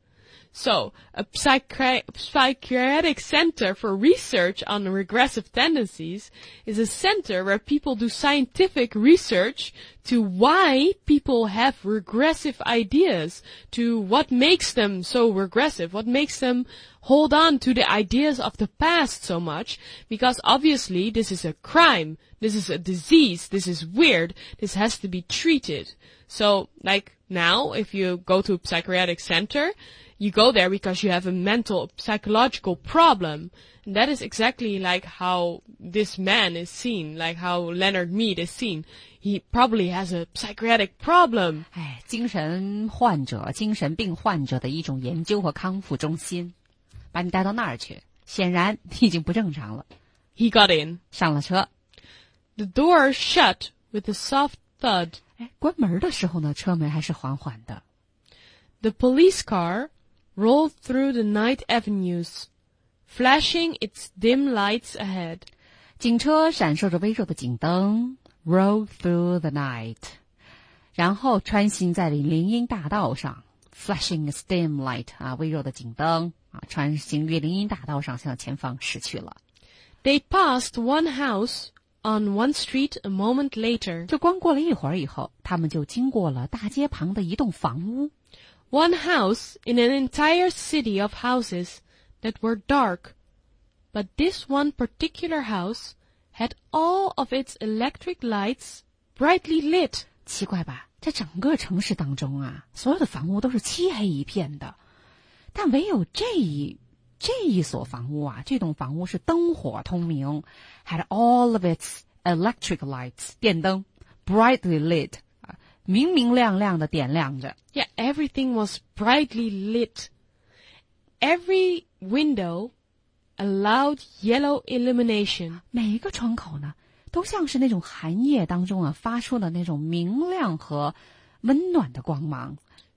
So, a psychi- psychiatric center for research on regressive tendencies is a center where people do scientific research to why people have regressive ideas, to what makes them so regressive, what makes them hold on to the ideas of the past so much, because obviously this is a crime, this is a disease, this is weird, this has to be treated. So, like now, if you go to a psychiatric center, you go there because you have a mental, psychological problem. And that is exactly like how this man is seen, like how Leonard Mead is seen. He probably has a psychiatric problem. 哎，精神患者、精神病患者的一种研究和康复中心，把你带到那儿去，显然你已经不正常了。 He got in. 上了车， The door shut with a soft thud. 哎，关门的时候呢，车门还是缓缓的。 The police car rolled through the night avenues, flashing its dim lights ahead. 警车闪烁着微弱的警灯 ，roll through the night， 然后穿行在林荫大道上 ，flashing its dim light 啊，微弱的警灯啊，穿行于林荫大道上向前方驶去了。 They passed one house on one street a moment later. 就光过了一会儿以后，他们就经过了大街旁的一栋房屋。 One house in an entire city of houses that were dark. But this one particular house had all of its electric lights brightly lit. 奇怪吧？在整个城市当中啊，所有的房屋都是漆黑一片的，但唯有这一这一所房屋啊，这栋房屋是灯火通明 ，had all of its electric lights 电灯 brightly lit 啊，明明亮亮的点亮着。 Yeah, everything was brightly lit. Every window allowed yellow illumination. 每一个窗口呢，都像是那种寒夜当中啊发出的那种明亮和温暖的光芒。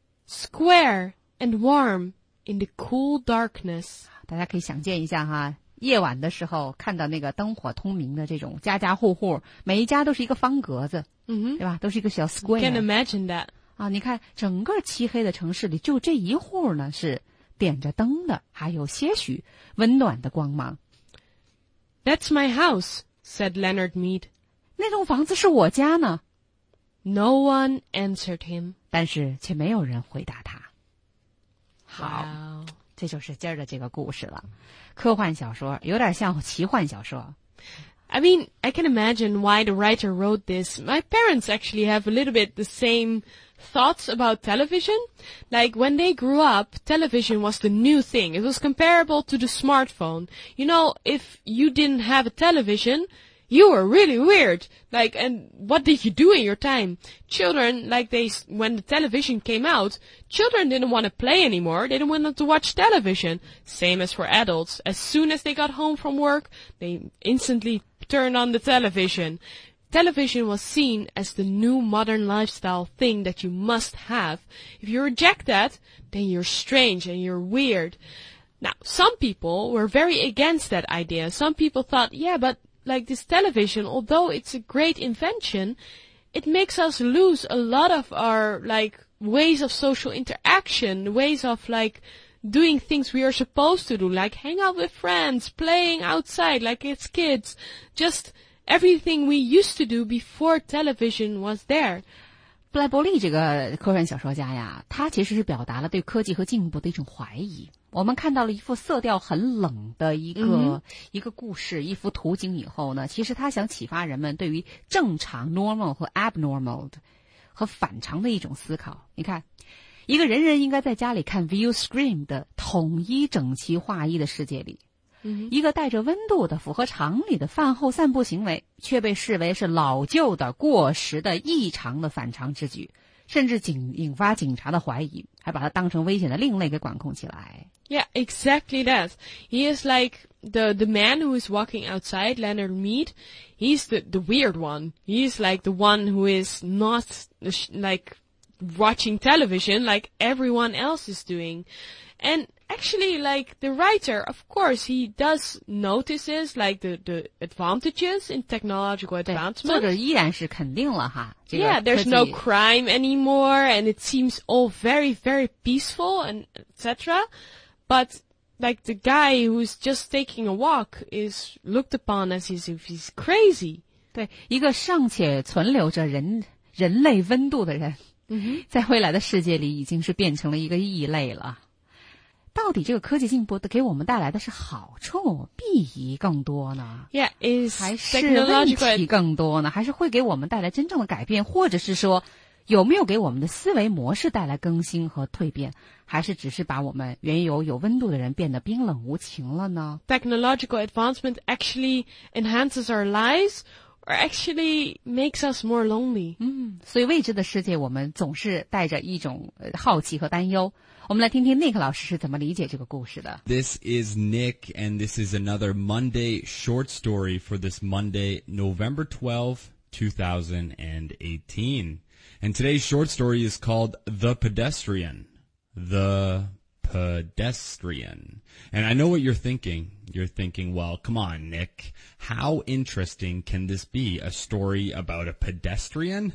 Square and warm in the cool darkness. 大家可以想见一下哈，夜晚的时候看到那个灯火通明的这种家家户户，每一家都是一个方格子， Mm-hmm. 对吧？都是一个小 square。 Can imagine that. 啊，你看整个漆黑的城市里，就这一户呢是点着灯的，还有些许温暖的光芒。 That's my house, said Leonard Mead. 那栋房子是我家呢， No one answered him. 但是却没有人回答他。好， Wow. 这就是今儿的这个故事了。科幻小说有点像奇幻小说。 I mean, I can imagine why the writer wrote this. My parents actually have a little bit the same thoughts about television. Like, when they grew up, television was the new thing. It was comparable to the smartphone. You know, if you didn't have a television, you were really weird. Like, and what did you do in your time? Children, like they, when the television came out, children didn't want to play anymore. They didn't want to watch television. Same as for adults. As soon as they got home from work, they instantly turned on the television. Television was seen as the new modern lifestyle thing that you must have. If you reject that, then you're strange and you're weird. Now, some people were very against that idea. Some people thought, yeah, but like this television, although it's a great invention, it makes us lose a lot of our, like, ways of social interaction, ways of, like, doing things we are supposed to do, like hang out with friends, playing outside like it's kids, just everything we used to do before television was there. 布莱伯利这个科幻小说家呀，他其实是表达了对科技和进步的一种怀疑。我们看到了一幅色调很冷的一个、嗯、一个故事，一幅图景以后呢，其实他想启发人们对于正常 normal 和 abnormal 的和反常的一种思考。你看，一个人人应该在家里看 view screen 的统一整齐划一的世界里， 嗯、 一个带着温度的符合常理的饭后散步行为，却被视为是老旧的、过时的、异常的反常之举，甚至警引发警察的怀疑，还把它当成危险的另类给管控起来。 Yeah, exactly that. He is like the the man who is walking outside, Leonard Mead. He's the the weird one. He's like the one who is not like watching television like everyone else is doing. And actually, like, the writer, of course, he does notices, like, the, the advantages in technological 对， advancement. 作者依然是肯定了哈，这个 Yeah, there's 科技 no crime anymore, and it seems all very, very peaceful, and et cetera. But, like, the guy who's just taking a walk is looked upon as if he's crazy. 对，一个尚且存留着人人类温度的人， Mm-hmm. 在未来的世界里已经是变成了一个异类了。到底这个科技进步给我们带来的是好处、裨益更多呢？ Yeah, is 还是问 technological 题更多呢？还是会给我们带来真正的改变，或者是说有没有给我们的思维模式带来更新和蜕变，还是只是把我们原有有温度的人变得冰冷无情了呢？ technological advancement actually enhances our lives or actually makes us more lonely? 嗯，所以未知的世界我们总是带着一种呃好奇和担忧。我们来听听 Nick 老师是怎么理解这个故事的。 This is Nick, and this is another Monday short story for this Monday, November twelfth, two thousand eighteen. And today's short story is called The Pedestrian. The Pedestrian. And I know what you're thinking. You're thinking, well, come on, Nick. How interesting can this be? A story about a pedestrian?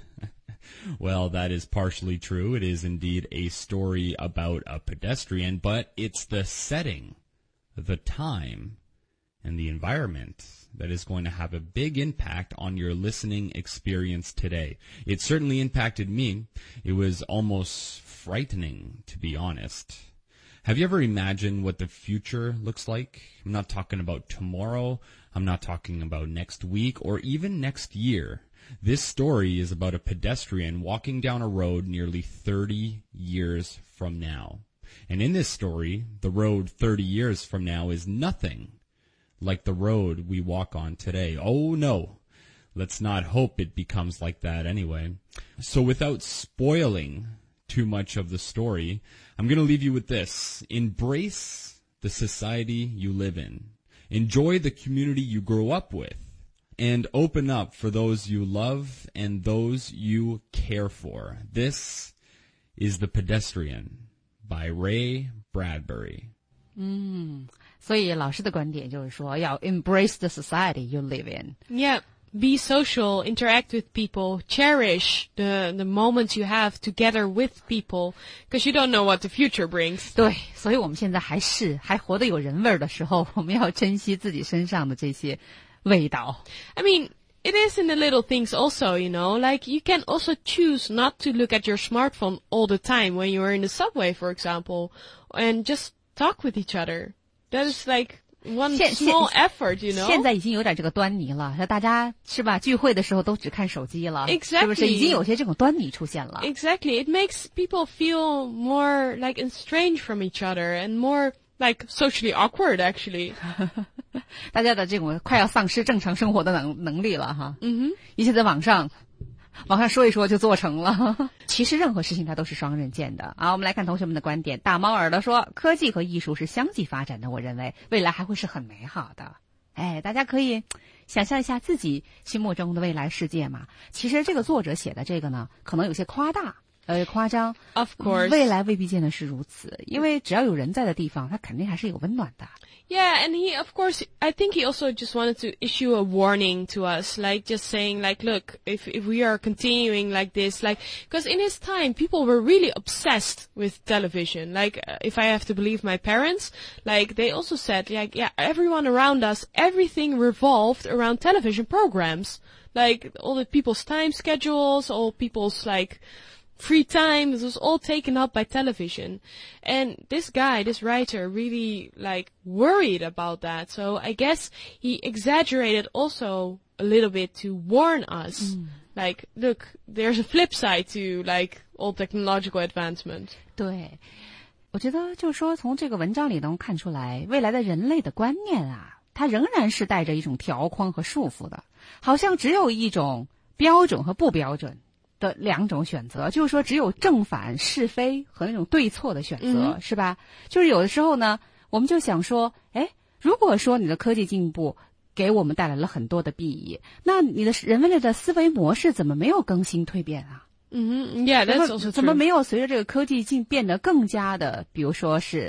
Well, that is partially true. It is indeed a story about a pedestrian, but it's the setting, the time, and the environment that is going to have a big impact on your listening experience today. It certainly impacted me. It was almost frightening, to be honest. Have you ever imagined what the future looks like? I'm not talking about tomorrow. I'm not talking about next week or even next year. This story is about a pedestrian walking down a road nearly thirty years from now. And in this story, the road thirty years from now is nothing like the road we walk on today. Oh no, let's not hope it becomes like that anyway. So without spoiling too much of the story, I'm going to leave you with this. Embrace the society you live in. Enjoy the community you grew up with. And open up for those you love and those you care for. This is The Pedestrian by Ray Bradbury. 嗯，所以老师的观点就是说，要 embrace the society you live in. Yeah, be social, interact with people, cherish the the moments you have together with people, because you don't know what the future brings. 对，所以我们现在还是还活得有人味儿的时候，我们要珍惜自己身上的这些味道。 I mean, it is in the little things also, you know, like you can also choose not to look at your smartphone all the time when you are in the subway, for example, and just talk with each other. That is like one 现- small 现- effort, you know. 现在已经有点这个端倪了，大家是吧？聚会的时候都只看手机了， Exactly. 是不是？已经有些这种端倪出现了。 Exactly. It makes people feel more like estranged from each other and more like socially awkward, actually. 大家的这种快要丧失正常生活的能能力了哈。 嗯哼， 一切在网上，网上说一说就做成了。其实任何事情它都是双刃剑的啊。我们来看同学们的观点。大猫耳朵说，科技和艺术是相继发展的，我认为未来还会是很美好的。哎，大家可以想象一下自己心目中的未来世界嘛。其实这个作者写的这个呢，可能有些夸大。呃，夸张 Of course. 未来未必见得是如此，因为只要有人在的地方，它肯定还是有温暖的。 Yeah, and he, of course, I think he also just wanted to issue a warning to us, like just saying, like, look, if if we are continuing like this, like, because in his time, people were really obsessed with television. Like, uh, if I have to believe my parents, like, they also said, like, yeah, everyone around us, everything revolved around television programs. Like, all the people's time schedules, all people's, like, free time, it was all taken up by television. And this guy, this writer, really, like, worried about that. So I guess he exaggerated also a little bit to warn us. Mm. Like, look, there's a flip side to, like, all technological advancement. 对，我觉得就是说从这个文章里能看出来，未来的人类的观念啊，它仍然是带着一种条框和束缚的，好像只有一种标准和不标准的两种选择，就是说只有正反是非和那种对错的选择，嗯、是吧？就是有的时候呢，我们就想说，哎，如果说你的科技进步给我们带来了很多的裨益，那你的人类的思维模式怎么没有更新蜕变啊？ 嗯、mm-hmm. Yeah, that's also true. 怎么没有随着这个科技进变得更加的，比如说是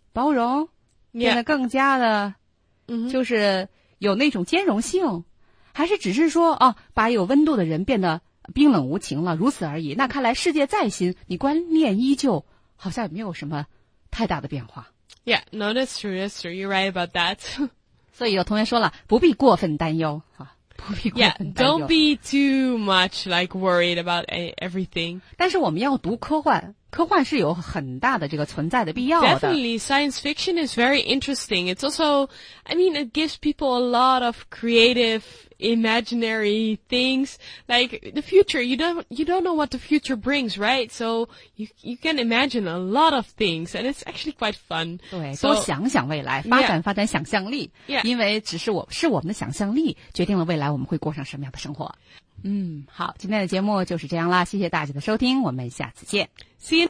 包容，变得更加的， 嗯， 就是有那种兼容性，还是只是说啊，把有温度的人变得冰冷无情了，如此而已？那看来世界再新，你观念依旧，好像也没有什么太大的变化。 Yeah, no, that's true, that's true. You're right about that. 所以有同学说了，不必过分担忧啊。 Yeah, don't be too much like worried about everything. 但是我们要读科幻，科幻是有很大的这个存在的必要的。 Definitely, science fiction is very interesting. It's also, I mean, it gives people a lot of creative, imaginary things. Like the future, you don't you don't know what the future brings, right? So you you can imagine a lot of things, and it's actually quite fun. 对， so, 多想想未来，发展发展想象力。 Yeah. 因为只是我是我们的想象力决定了未来我们会过上什么样的生活。嗯，好，今天的节目就是这样啦，谢谢大家的收听，我们下次见。 See you.